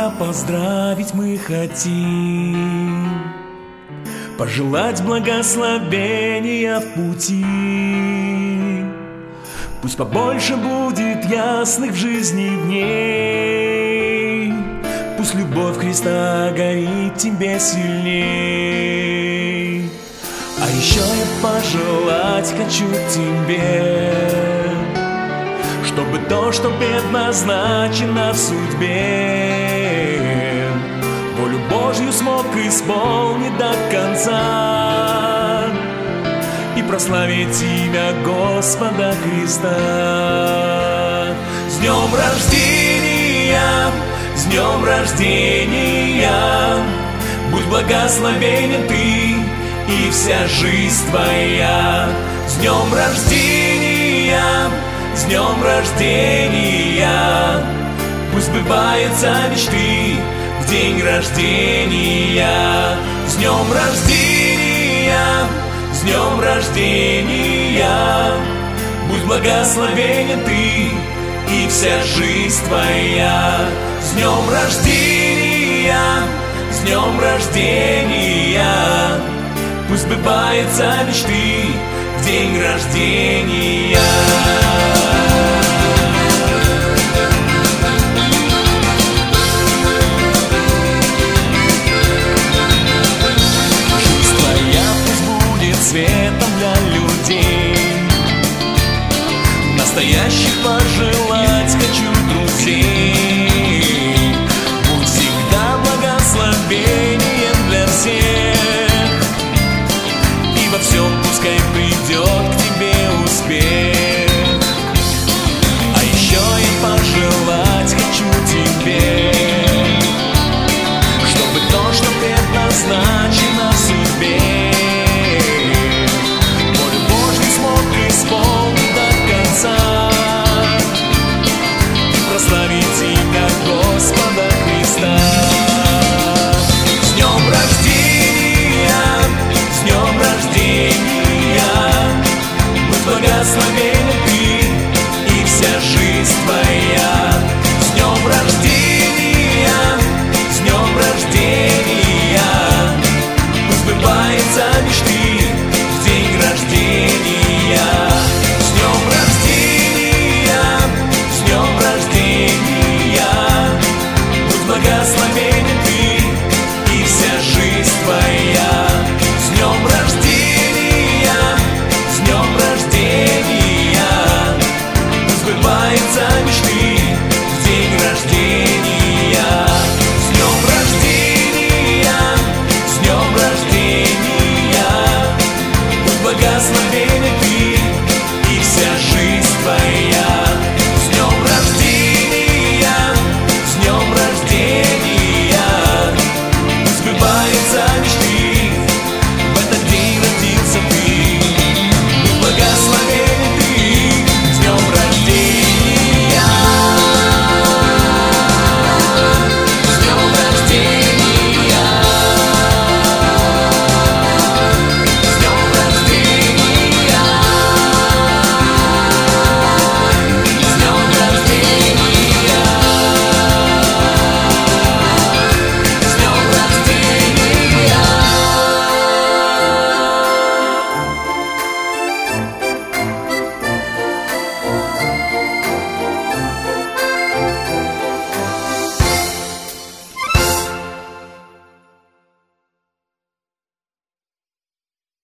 тебя поздравить мы хотим, пожелать благословения в пути. Пусть побольше будет ясных в жизни дней, пусть любовь Христа горит тебе сильней. А еще я пожелать хочу тебе, чтобы то, что предназначено в судьбе, волю Божью смог исполнить до конца и прославить имя Господа Христа. С днем рождения, с днем рождения, будь благословенен ты и вся жизнь твоя. С днем рождения, с днем рождения, пусть сбываются мечты в день рождения. С днем рождения, с днем рождения, будь благословенен ты и вся жизнь твоя. С днем рождения, с днем рождения, пусть сбываются мечты в день рождения.